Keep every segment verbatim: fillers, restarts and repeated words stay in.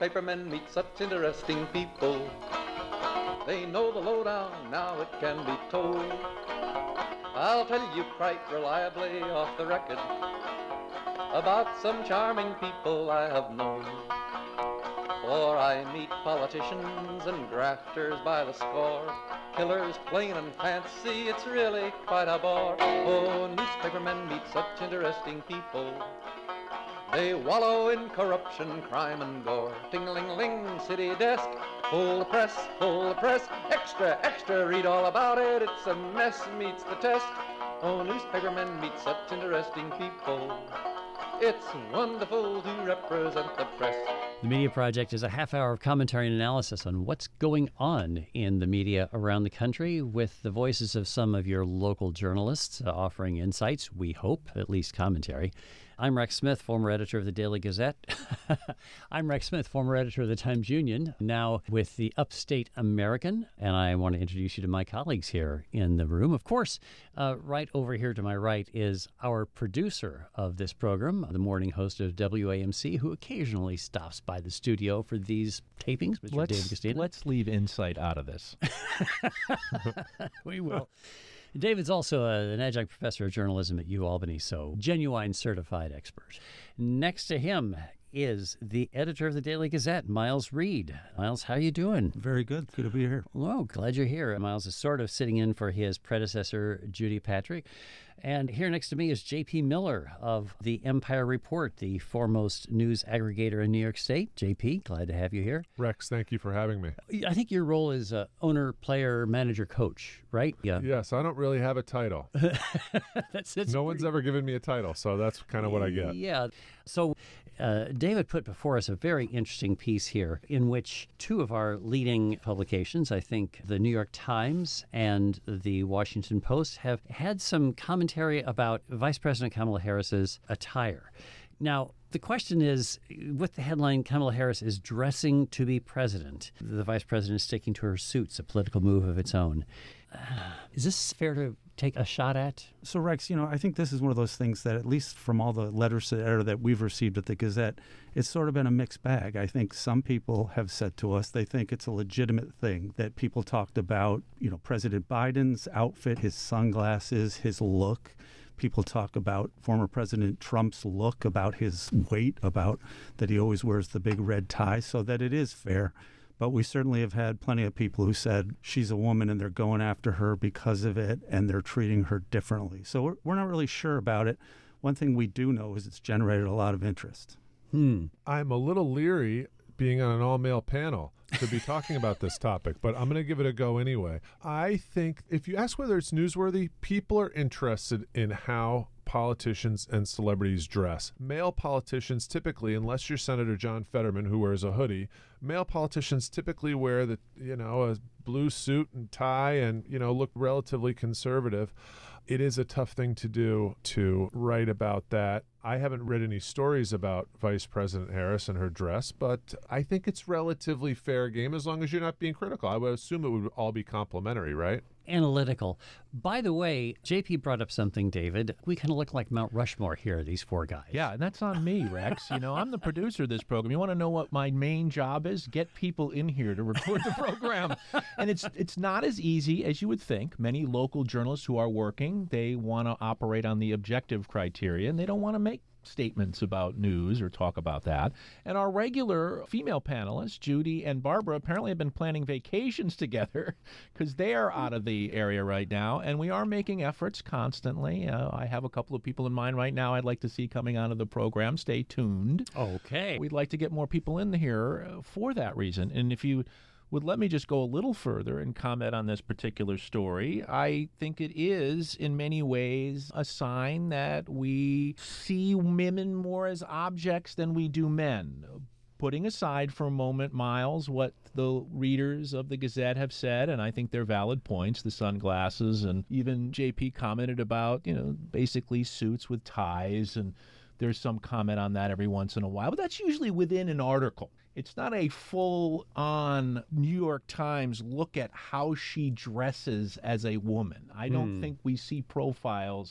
newspapermen meet such interesting people. They know the lowdown, now it can be told. I'll tell you quite reliably off the record about some charming people I have known. For I meet politicians and grafters by the score, killers plain and fancy, it's really quite a bore. Oh, newspapermen meet such interesting people. They wallow in corruption, crime and gore. Ting-a-ling-ling, city desk, pull the press, pull the press. Extra, extra, read all about it, it's a mess, meets the test. Oh, newspapermen meet such interesting people. It's wonderful to represent the press. The Media Project is a half hour of commentary and analysis on what's going on in the media around the country with the voices of some of your local journalists uh, offering insights, we hope, at least commentary. I'm Rex Smith, former editor of the Daily Gazette. I'm Rex Smith, former editor of the Times-Union, now with the Upstate American, and I want to introduce you to my colleagues here in the room. Of course, uh, right over here to my right is our producer of this program, the morning host of W A M C, who occasionally stops by the studio for these tapings, Mister Let's, David Castina. let's leave insight out of this. We will. David's also a, an adjunct professor of journalism at UAlbany, so genuine certified expert. Next to him is the editor of the Daily Gazette, Miles Reed. Miles, how you doing? Very good. Good to be here. Well, glad you're here. Miles is sort of sitting in for his predecessor, Judy Patrick. And here next to me is J P Miller of the Empire Report, the foremost news aggregator in New York State. J P, glad to have you here. Rex, thank you for having me. I think your role is uh, owner, player, manager, coach, right? Yeah. Yes, I don't really have a title. that's, that's no one's ever given me a title, so that's kind of what I get. Yeah. So uh, David put before us a very interesting piece here in which two of our leading publications, I think the New York Times and the Washington Post, have had some commentary about Vice President Kamala Harris's attire. Now, the question is, with the headline, Kamala Harris is dressing to be president. The vice president is sticking to her suits, a political move of its own. Uh, is this fair to take a shot at? So, Rex, you know, I think this is one of those things that, at least from all the letters that we've received at the Gazette, it's sort of been a mixed bag. I think some people have said to us they think it's a legitimate thing that people talked about, you know, President Biden's outfit, his sunglasses, his look. People talk about former President Trump's look, about his weight, about that he always wears the big red tie, so that it is fair. But we certainly have had plenty of people who said she's a woman and they're going after her because of it and they're treating her differently. So we're, we're not really sure about it. One thing we do know is it's generated a lot of interest. Hmm. I'm a little leery being on an all-male panel to be talking about this topic, but I'm going to give it a go anyway. I think if you ask whether it's newsworthy, people are interested in how politicians and celebrities dress. Male politicians typically, unless you're Senator John Fetterman, who wears a hoodie, male politicians typically wear the, you know, a blue suit and tie and, you know, look relatively conservative. It is a tough thing to do to write about that. I haven't read any stories about Vice President Harris and her dress, but I think it's relatively fair game as long as you're not being critical. I would assume it would all be complimentary, right? Analytical. By the way, J P brought up something, David. We kind of look like Mount Rushmore here, these four guys. Yeah, and that's on me, Rex. You know, I'm the producer of this program. You want to know what my main job is? Get people in here to record the program. And it's it's not as easy as you would think. Many local journalists who are working, they want to operate on the objective criteria, and they don't want to make statements about news or talk about that. And our regular female panelists, Judy and Barbara, apparently have been planning vacations together because they are out of the area right now. And we are making efforts constantly. Uh, I have a couple of people in mind right now I'd like to see coming onto the program. Stay tuned. Okay. We'd like to get more people in here for that reason. And if you would let me just go a little further and comment on this particular story. I think it is, in many ways, a sign that we see women more as objects than we do men. Putting aside for a moment, Miles, what the readers of the Gazette have said, and I think they're valid points, the sunglasses, and even J P commented about, you know, basically suits with ties, and there's some comment on that every once in a while, but that's usually within an article. It's not a full-on New York Times look at how she dresses as a woman. I don't hmm. think we see profiles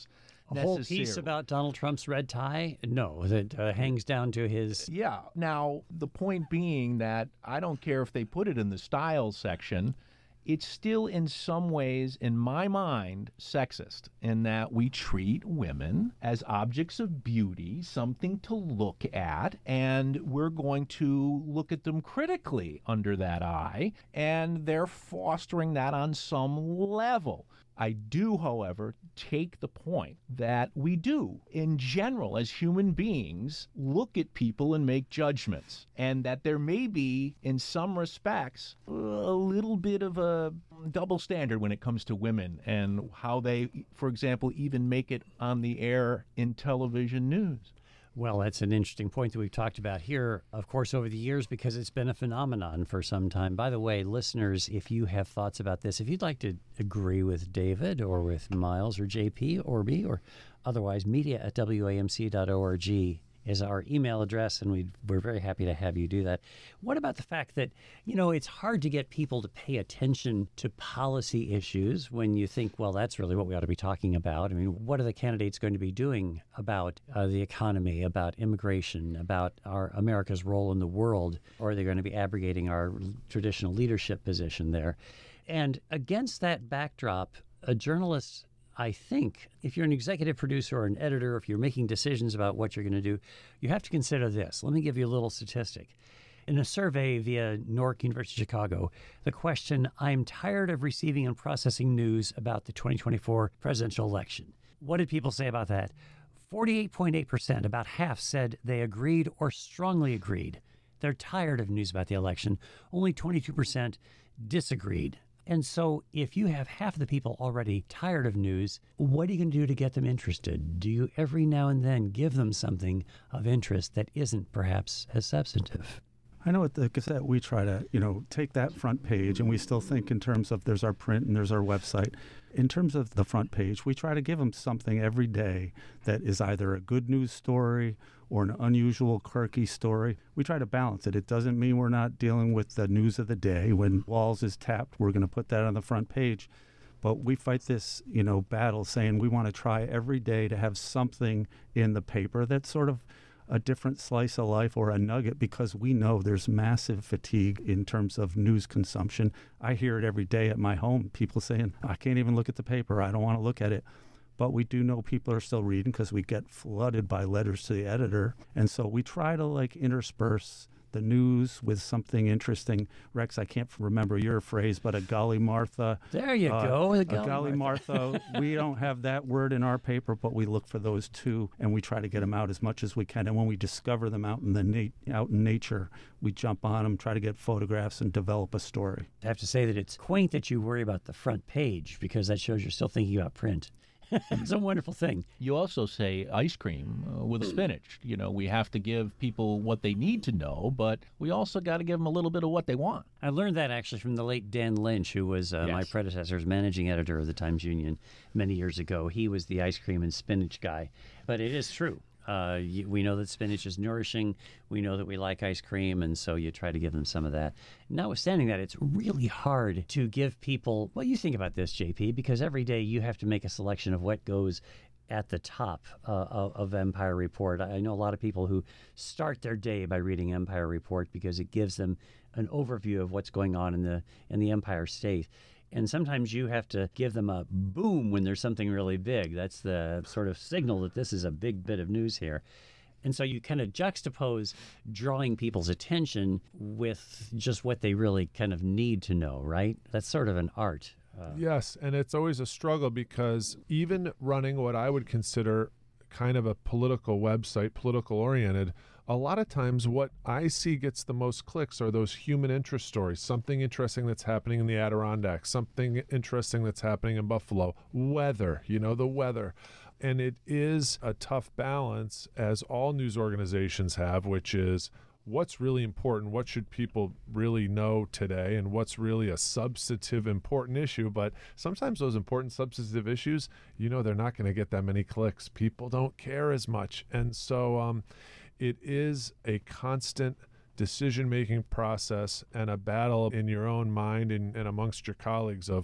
A whole necessarily. piece about Donald Trump's red tie? No, that uh, hangs down to his. Yeah. Now, the point being that I don't care if they put it in the style section, it's still in some ways, in my mind, sexist in that we treat women as objects of beauty, something to look at, and we're going to look at them critically under that eye, and they're fostering that on some level. I do, however, take the point that we do, in general, as human beings, look at people and make judgments, and that there may be, in some respects, a little bit of a double standard when it comes to women and how they, for example, even make it on the air in television news. Well, that's an interesting point that we've talked about here, of course, over the years, because it's been a phenomenon for some time. By the way, listeners, if you have thoughts about this, if you'd like to agree with David or with Miles or J P or me or otherwise, media at W A M C dot org is our email address, and we'd, we're very happy to have you do that. What about the fact that, you know, it's hard to get people to pay attention to policy issues when you think, well, that's really what we ought to be talking about? I mean, what are the candidates going to be doing about uh, the economy, about immigration, about our America's role in the world? Or are they going to be abrogating our traditional leadership position there? And against that backdrop, a journalist, I think, if you're an executive producer or an editor, if you're making decisions about what you're going to do, you have to consider this. Let me give you a little statistic. In a survey via Newark University Chicago, the question, I'm tired of receiving and processing news about the twenty twenty-four presidential election. What did people say about that? forty-eight point eight percent, about half, said they agreed or strongly agreed. They're tired of news about the election. Only twenty-two percent disagreed. And so if you have half of the people already tired of news, what are you going to do to get them interested? Do you every now and then give them something of interest that isn't perhaps as substantive? I know at the Gazette we try to, you know, take that front page, and we still think in terms of there's our print and there's our website. In terms of the front page, we try to give them something every day that is either a good news story or an unusual, quirky story. We try to balance it. It doesn't mean we're not dealing with the news of the day. When Walz is tapped, we're going to put that on the front page. But we fight this, you know, battle saying we want to try every day to have something in the paper that's sort of a different slice of life or a nugget, because we know there's massive fatigue in terms of news consumption. I hear it every day at my home, people saying, I can't even look at the paper, I don't want to look at it. But we do know people are still reading because we get flooded by letters to the editor. And so we try to like intersperse the news with something interesting. Rex, I can't remember your phrase, but a golly Martha. There you uh, go. A golly, golly Martha. Martha. We don't have that word in our paper, but we look for those too, and we try to get them out as much as we can. And when we discover them out in the na- out in nature, we jump on them, try to get photographs, and develop a story. I have to say that it's quaint that you worry about the front page, because that shows you're still thinking about print. It's a wonderful thing. You also say ice cream uh, with spinach. You know, we have to give people what they need to know, but we also got to give them a little bit of what they want. I learned that actually from the late Dan Lynch, who was uh, Yes. my predecessor's managing editor of the Times Union many years ago. He was the ice cream and spinach guy. But it is true. Uh, you, we know that spinach is nourishing. We know that we like ice cream, and so you try to give them some of that. Notwithstanding that, it's really hard to give people, well, you think about this, J P, because every day you have to make a selection of what goes at the top uh, of, of Empire Report. I know a lot of people who start their day by reading Empire Report because it gives them an overview of what's going on in the in the Empire State. And sometimes you have to give them a boom when there's something really big. That's the sort of signal that this is a big bit of news here. And so you kind of juxtapose drawing people's attention with just what they really kind of need to know, right? That's sort of an art. Uh, Yes, and it's always a struggle because even running what I would consider kind of a political website, political oriented, a lot of times what I see gets the most clicks are those human interest stories, something interesting that's happening in the Adirondacks, something interesting that's happening in Buffalo, weather, you know, the weather. And it is a tough balance, as all news organizations have, which is what's really important, what should people really know today, and what's really a substantive important issue. But sometimes those important substantive issues, you know, they're not going to get that many clicks. People don't care as much. And so um, it is a constant decision-making process and a battle in your own mind and, and amongst your colleagues of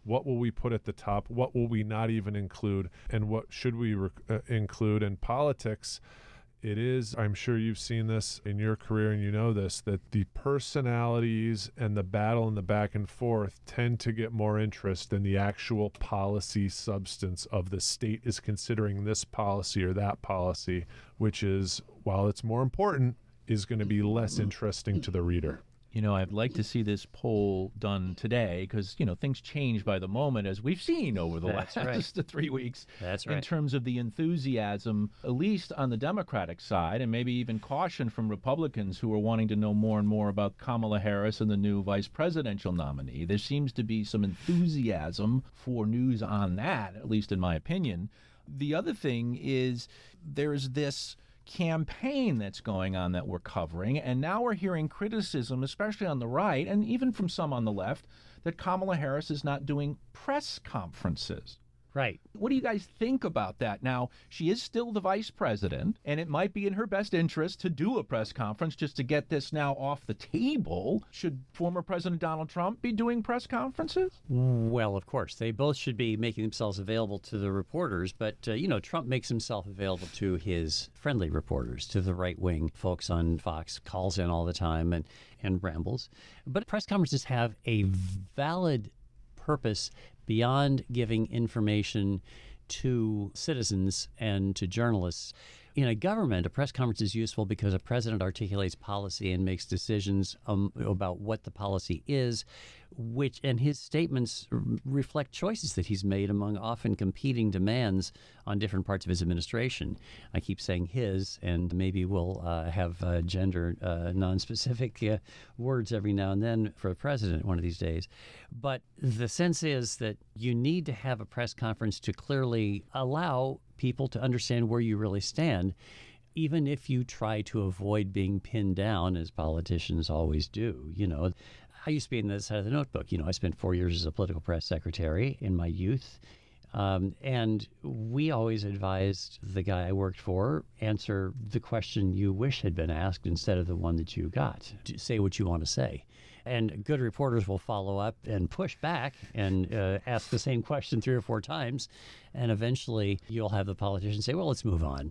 What will we put at the top? What will we not even include? And what should we rec- uh, include? In politics, it is, I'm sure you've seen this in your career and you know this, that the personalities and the battle and the back and forth tend to get more interest than the actual policy substance of the state is considering this policy or that policy, which is, while it's more important, is going to be less interesting to the reader. You know, I'd like to see this poll done today because, you know, things change by the moment, as we've seen over the That's last right. three weeks. That's In right. terms of the enthusiasm, at least on the Democratic side, and maybe even caution from Republicans who are wanting to know more and more about Kamala Harris and the new vice presidential nominee. There seems to be some enthusiasm for news on that, at least in my opinion. The other thing is there's this campaign that's going on that we're covering, and now we're hearing criticism, especially on the right and even from some on the left, that Kamala Harris is not doing press conferences. Right. What do you guys think about that? Now, she is still the vice president, and it might be in her best interest to do a press conference just to get this now off the table. Should former President Donald Trump be doing press conferences? Well, of course, they both should be making themselves available to the reporters. But, uh, you know, Trump makes himself available to his friendly reporters, to the right-wing folks on Fox, calls in all the time and, and rambles. But press conferences have a valid purpose beyond giving information to citizens and to journalists. In a government, a press conference is useful because a president articulates policy and makes decisions um, about what the policy is, which and his statements r- reflect choices that he's made among often competing demands on different parts of his administration. I keep saying his, and maybe we'll uh, have uh, gender uh, non-specific uh, words every now and then for the president one of these days. But the sense is that you need to have a press conference to clearly allow people to understand where you really stand, even if you try to avoid being pinned down, as politicians always do. You know, I used to be in the side of the notebook. You know, I spent four years as a political press secretary in my youth. Um, and we always advised the guy I worked for, answer the question you wish had been asked instead of the one that you got. Say what you want to say. And good reporters will follow up and push back and uh, ask the same question three or four times. And eventually you'll have the politician say, well, let's move on.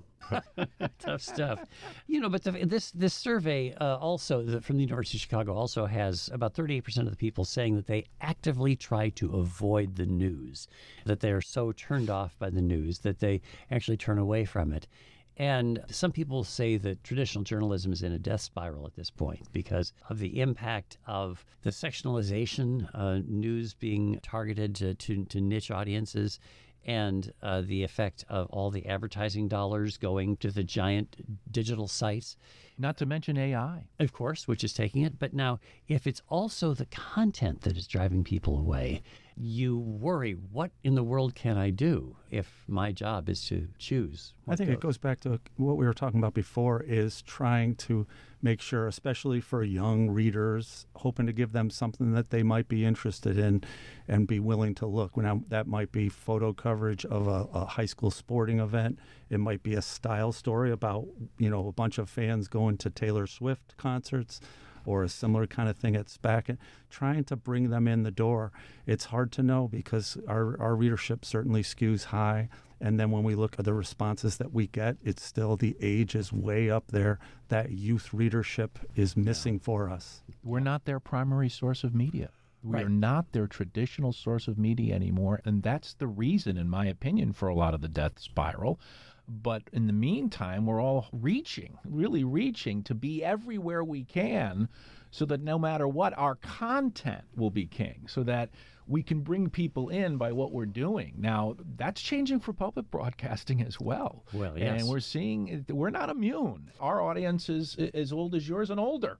Tough stuff. You know, but the, this this survey uh, also the, from the University of Chicago also has about thirty-eight percent of the people saying that they actively try to avoid the news, that they are so turned off by the news that they actually turn away from it. And some people say that traditional journalism is in a death spiral at this point because of the impact of the sectionalization, uh, news being targeted to, to, to niche audiences, and uh, the effect of all the advertising dollars going to the giant digital sites. Not to mention A I. Of course, which is taking it. But now, if it's also the content that is driving people away, you worry, what in the world can I do if my job is to choose? I think it goes back to what we were talking about before, is trying to make sure, especially for young readers, hoping to give them something that they might be interested in and be willing to look. Now, that might be photo coverage of a, a high school sporting event. It might be a style story about, you know, a bunch of fans going to Taylor Swift concerts, or a similar kind of thing at SPAC, and trying to bring them in the door. It's hard to know because our, our readership certainly skews high. And then when we look at the responses that we get, it's still the age is way up there. That youth readership is missing yeah. for us. We're not their primary source of media. We right. are not their traditional source of media anymore. And that's the reason, in my opinion, for a lot of the death spiral. But in the meantime, we're all reaching, really reaching to be everywhere we can so that no matter what, our content will be king, so that we can bring people in by what we're doing. Now, that's changing for public broadcasting as well. Well, yes. And we're seeing, we're not immune. Our audience is as old as yours and older.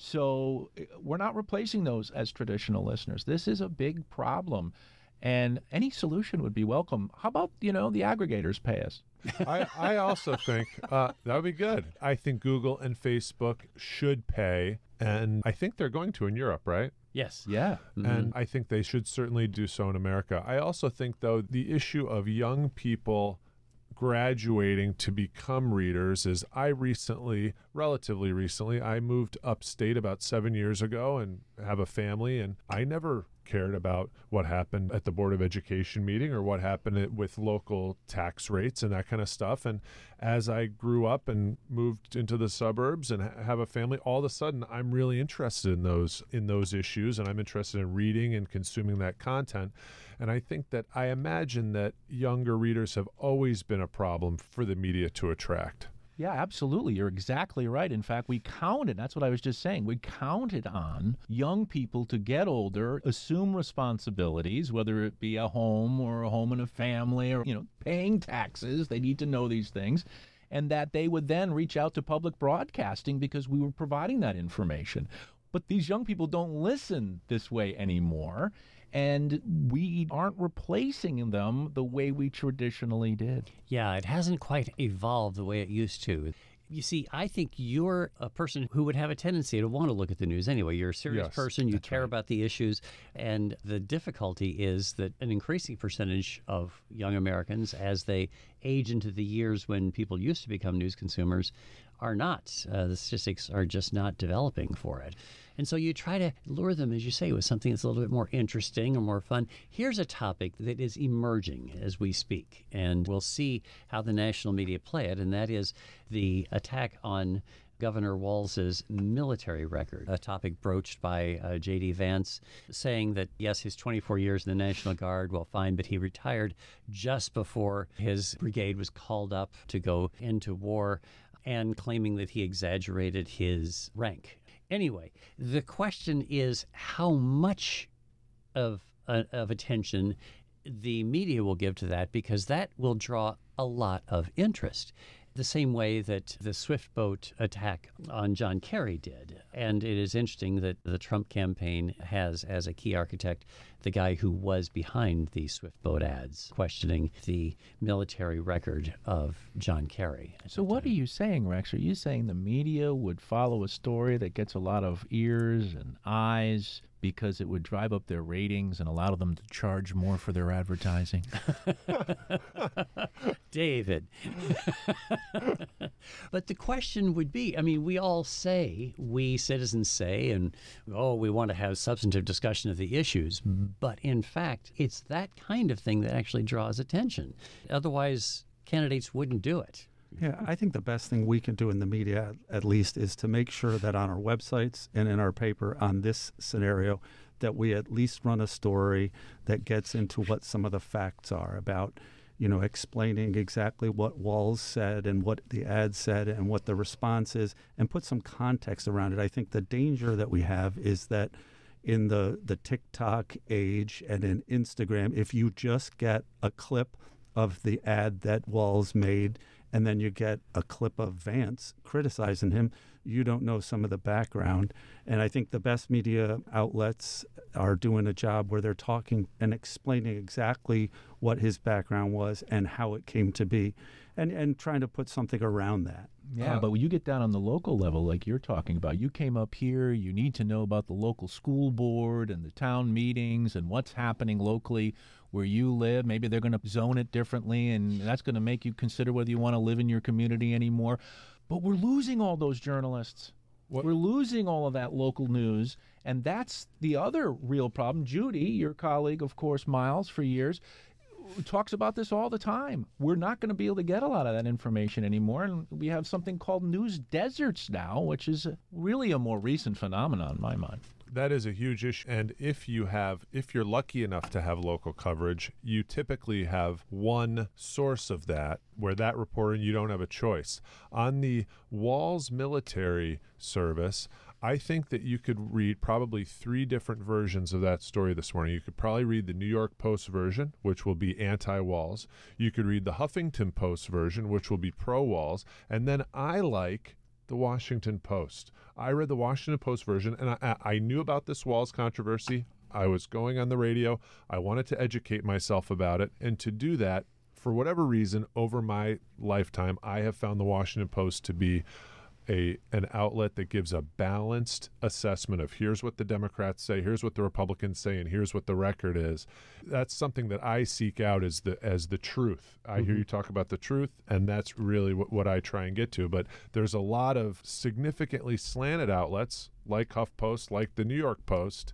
So we're not replacing those as traditional listeners. This is a big problem. And any solution would be welcome. How about, you know, the aggregators pay us? I, I also think uh, that would be good. I think Google and Facebook should pay, and I think they're going to in Europe, right? Yes. Yeah. Mm-hmm. And I think they should certainly do so in America. I also think, though, the issue of young people graduating to become readers is I recently, relatively recently, I moved upstate about seven years ago and have a family, and I never cared about what happened at the Board of Education meeting or what happened with local tax rates and that kind of stuff. And as I grew up and moved into the suburbs and ha- have a family, all of a sudden I'm really interested in those in those issues, and I'm interested in reading and consuming that content. And I think that I imagine that younger readers have always been a problem for the media to attract. Yeah, absolutely. You're exactly right. In fact, we counted, that's what I was just saying, we counted on young people to get older, assume responsibilities, whether it be a home or a home and a family or, you know, paying taxes. They need to know these things. And that they would then reach out to public broadcasting because we were providing that information. But these young people don't listen this way anymore. And we aren't replacing them the way we traditionally did. Yeah, it hasn't quite evolved the way it used to. You see, I think you're a person who would have a tendency to want to look at the news anyway. You're a serious Yes, person. You that's care right. about the issues. And the difficulty is that an increasing percentage of young Americans, as they age into the years when people used to become news consumers, are not. Uh, the statistics are just not developing for it. And so you try to lure them, as you say, with something that's a little bit more interesting or more fun. Here's a topic that is emerging as we speak, and we'll see how the national media play it, and that is the attack on Governor Walz's military record, a topic broached by uh, J D. Vance, saying that, yes, his twenty-four years in the National Guard, well, fine, but he retired just before his brigade was called up to go into war, and claiming that he exaggerated his rank. Anyway, the question is how much of uh, of attention the media will give to that, because that will draw a lot of interest. The same way that the Swift boat attack on John Kerry did. And it is interesting that the Trump campaign has as a key architect the guy who was behind the Swift boat ads, questioning the military record of John Kerry. So what are you saying, Rex? Are you saying the media would follow a story that gets a lot of ears and eyes because it would drive up their ratings and allow them to charge more for their advertising? David. But the question would be, I mean, we all say, we citizens say, and, oh, we want to have substantive discussion of the issues. But in fact, it's that kind of thing that actually draws attention. Otherwise, candidates wouldn't do it. Yeah, I think the best thing we can do in the media, at least, is to make sure that on our websites and in our paper on this scenario, that we at least run a story that gets into what some of the facts are about, you know, explaining exactly what Walz said and what the ad said and what the response is, and put some context around it. I think the danger that we have is that in the, the TikTok age and in Instagram, if you just get a clip of the ad that Walz made and then you get a clip of Vance criticizing him, you don't know some of the background. And I think the best media outlets are doing a job where they're talking and explaining exactly what his background was and how it came to be, and, and trying to put something around that. Yeah, Uh, but when you get down on the local level, like you're talking about, you came up here, you need to know about the local school board and the town meetings and what's happening locally where you live. Maybe they're going to zone it differently, and that's going to make you consider whether you want to live in your community anymore. But we're losing all those journalists. What- We're losing all of that local news, and that's the other real problem. Judy, your colleague, of course, Miles, for years, talks about this all the time. We're not going to be able to get a lot of that information anymore, and we have something called news deserts now, which is really a more recent phenomenon in my mind. That is a huge issue. And if you have, if you're lucky enough to have local coverage, you typically have one source of that where that reporter, you don't have a choice. On the Walz military service, I think that you could read probably three different versions of that story this morning. You could probably read the New York Post version, which will be anti-Walz. You could read the Huffington Post version, which will be pro-Walz. And then I like the Washington Post. I read the Washington Post version, and I, I knew about this Walz controversy. I was going on the radio. I wanted to educate myself about it. And to do that, for whatever reason, over my lifetime, I have found the Washington Post to be a an outlet that gives a balanced assessment of here's what the Democrats say, here's what the Republicans say, and here's what the record is. That's something that I seek out as the as the truth. I mm-hmm. hear you talk about the truth, and that's really what, what I try and get to. But there's a lot of significantly slanted outlets like HuffPost, like the New York Post,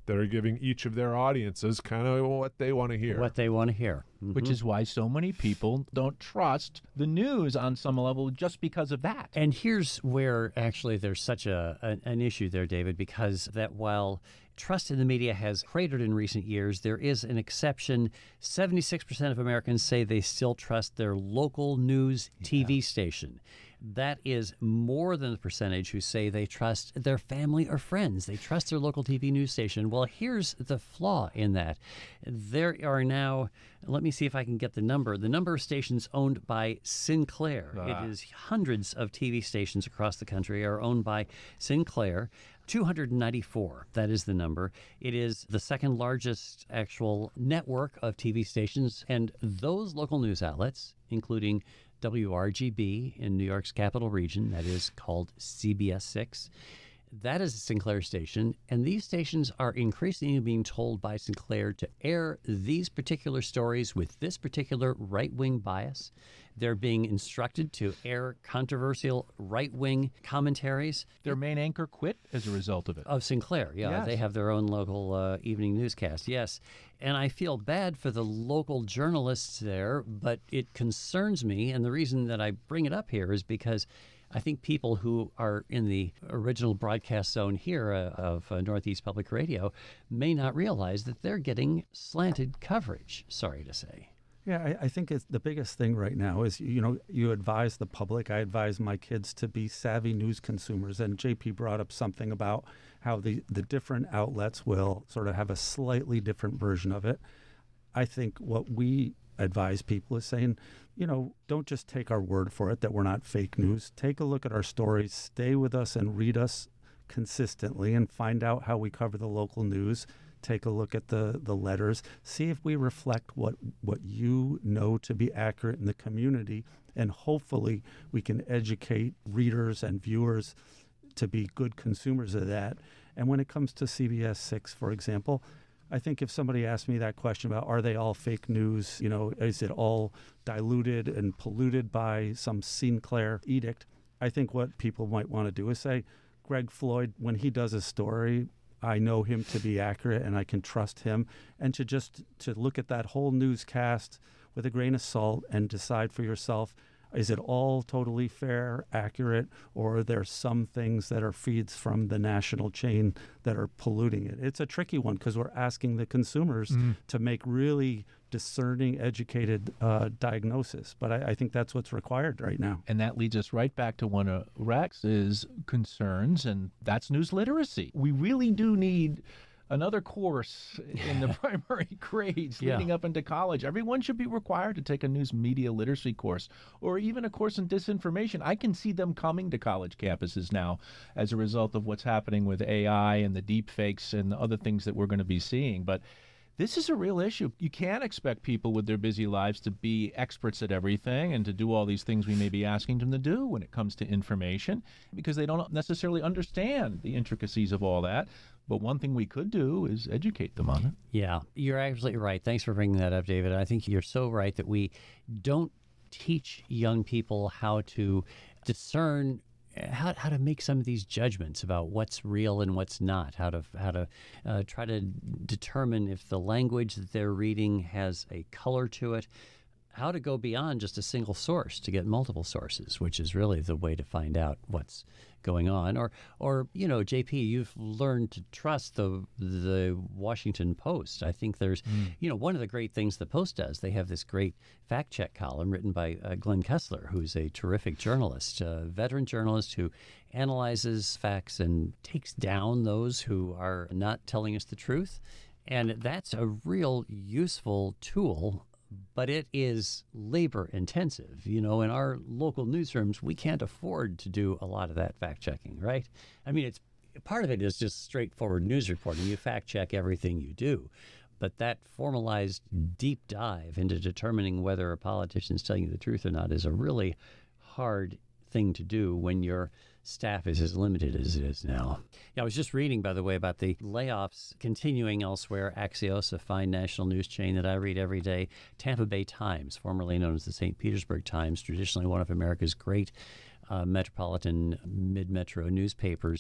that are giving each of their audiences kind of what they want to hear. What they want to hear. Mm-hmm. Which is why so many people don't trust the news on some level just because of that. And here's where actually there's such a an, an issue there, David, because that while trust in the media has cratered in recent years, there is an exception. seventy-six percent of Americans say they still trust their local news T V yeah. station. That is more than the percentage who say they trust their family or friends. They trust their local T V news station. Well, here's the flaw in that. There are now, let me see if I can get the number, the number of stations owned by Sinclair. Ah. It is hundreds of T V stations across the country are owned by Sinclair. two hundred ninety-four, that is the number. It is the second largest actual network of T V stations, and those local news outlets, including W R G B in New York's capital region, that is called C B S six. That is a Sinclair station, and these stations are increasingly being told by Sinclair to air these particular stories with this particular right-wing bias. They're being instructed to air controversial right-wing commentaries. Their main anchor quit as a result of it. Of Sinclair, yeah. Yes. They have their own local uh, evening newscast, yes. And I feel bad for the local journalists there, but it concerns me, and the reason that I bring it up here is because I think people who are in the original broadcast zone here uh, of uh, Northeast Public Radio may not realize that they're getting slanted coverage, sorry to say. Yeah, I, I think it's the biggest thing right now is, you know, you advise the public. I advise my kids to be savvy news consumers. And J P brought up something about how the, the different outlets will sort of have a slightly different version of it. I think what we advise people is saying, you know, don't just take our word for it that we're not fake news. Take a look at our stories, stay with us and read us consistently and find out how we cover the local news. Take a look at the, the letters, see if we reflect what, what you know to be accurate in the community, and hopefully we can educate readers and viewers to be good consumers of that. And when it comes to C B S six, for example, I think if somebody asked me that question about are they all fake news, you know, is it all diluted and polluted by some Sinclair edict, I think what people might want to do is say, Greg Floyd, when he does a story, I know him to be accurate and I can trust him, and to just to look at that whole newscast with a grain of salt and decide for yourself, is it all totally fair, accurate, or are there some things that are feeds from the national chain that are polluting it? It's a tricky one because we're asking the consumers mm. to make really discerning, educated uh, diagnosis. But I, I think that's what's required right now. And that leads us right back to one of Rex's concerns, and that's news literacy. We really do need another course in the primary grades yeah. leading up into college. Everyone should be required to take a news media literacy course or even a course in disinformation. I can see them coming to college campuses now as a result of what's happening with A I and the deep fakes and the other things that we're going to be seeing. But this is a real issue. You can't expect people with their busy lives to be experts at everything and to do all these things we may be asking them to do when it comes to information, because they don't necessarily understand the intricacies of all that. But one thing we could do is educate them on it. Yeah, you're absolutely right. Thanks for bringing that up, David. I think you're so right that we don't teach young people how to discern How, how to make some of these judgments about what's real and what's not, how to how to uh, try to determine if the language that they're reading has a color to it, how to go beyond just a single source to get multiple sources, which is really the way to find out what's going on. Or, or you know, J P, you've learned to trust the the Washington Post. I think there's, mm. you know, one of the great things the Post does, they have this great fact check column written by uh, Glenn Kessler, who's a terrific journalist, a veteran journalist who analyzes facts and takes down those who are not telling us the truth. And that's a real useful tool, but it is labor intensive. You know, in our local newsrooms, we can't afford to do a lot of that fact checking, right? I mean, it's part of it is just straightforward news reporting. You fact check everything you do. But that formalized deep dive into determining whether a politician is telling you the truth or not is a really hard thing to do when your staff is as limited as it is now. Yeah, I was just reading, by the way, about the layoffs continuing elsewhere. Axios, a fine national news chain that I read every day. Tampa Bay Times, formerly known as the Saint Petersburg Times, traditionally one of America's great uh, metropolitan mid-metro newspapers.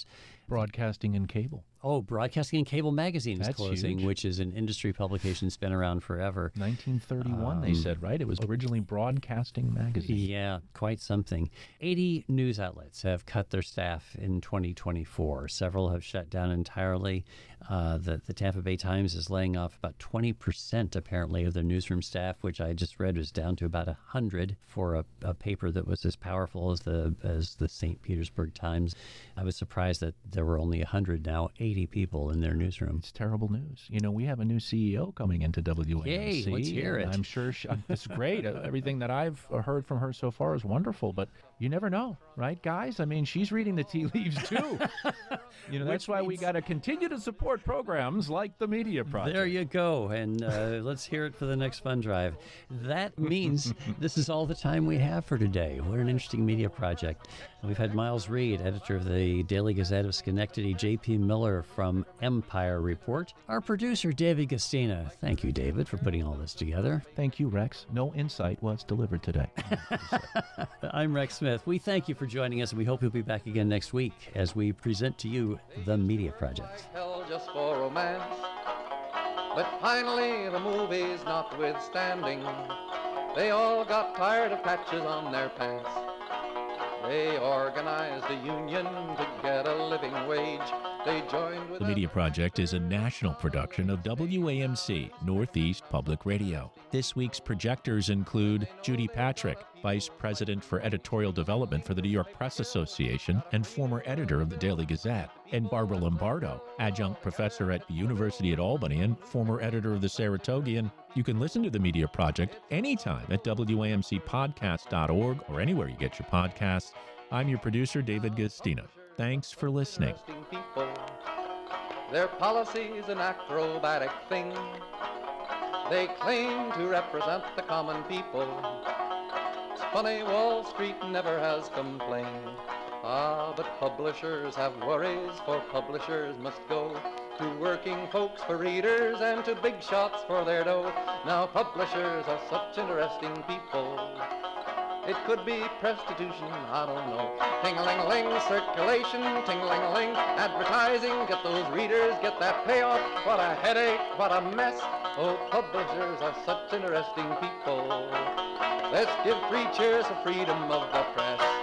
Broadcasting and cable. Oh, Broadcasting and Cable Magazine is That's closing, huge. which is an industry publication that's been around forever. nineteen thirty-one, they Um, said, right? It was originally Broadcasting Magazine. Yeah, quite something. eighty news outlets have cut their staff in twenty twenty-four. Several have shut down entirely. Uh, the, the Tampa Bay Times is laying off about twenty percent, apparently, of their newsroom staff, which I just read was down to about one hundred for a, a paper that was as powerful as the as the Saint Petersburg Times. I was surprised that there were only one hundred now, eighty people in their newsroom. It's terrible news. You know, we have a new C E O coming into W A M C. Yay, let's hear and it. I'm sure she, it's great. Uh, Everything that I've uh, heard from her so far is wonderful, but you never know, right, guys? I mean, she's reading the tea leaves, too. You know, that's Which why we means- got to continue to support programs like the Media Project. There you go. And uh, let's hear it for the next fund drive. That means this is all the time we have for today. What an interesting media project. We've had Miles Reed, editor of the Daily Gazette of Schenectady, J P Miller from Empire Report, our producer, David Gastina. Thank you, David, for putting all this together. Thank you, Rex. No insight was delivered today. I'm Rex Smith. We thank you for joining us, and we hope you'll be back again next week as we present to you The Media Project. Hell just for romance. But finally, the movies notwithstanding, they all got tired of patches on their pants. They organized a union to get a living wage. They joined with The Media Project is a national production of W A M C, Northeast Public Radio. This week's projectors include Judy Patrick, Vice President for Editorial Development for the New York Press Association and former editor of the Daily Gazette, and Barbara Lombardo, Adjunct Professor at the University at Albany and former editor of the Saratogian. You can listen to The Media Project anytime at W A M C podcast dot org or anywhere you get your podcasts. I'm your producer, David Gastina. Thanks for listening. interesting people. Their policy's an acrobatic thing. They claim to represent the common people. It's funny, Wall Street never has complained. Ah, but publishers have worries, for publishers must go to working folks for readers and to big shots for their dough. Now publishers are such interesting people. It could be prostitution, I don't know. Ting-a-ling-a-ling, circulation, ting-a-ling-a-ling, advertising, get those readers, get that payoff. What a headache, what a mess. Oh, publishers are such interesting people. Let's give three cheers for freedom of the press.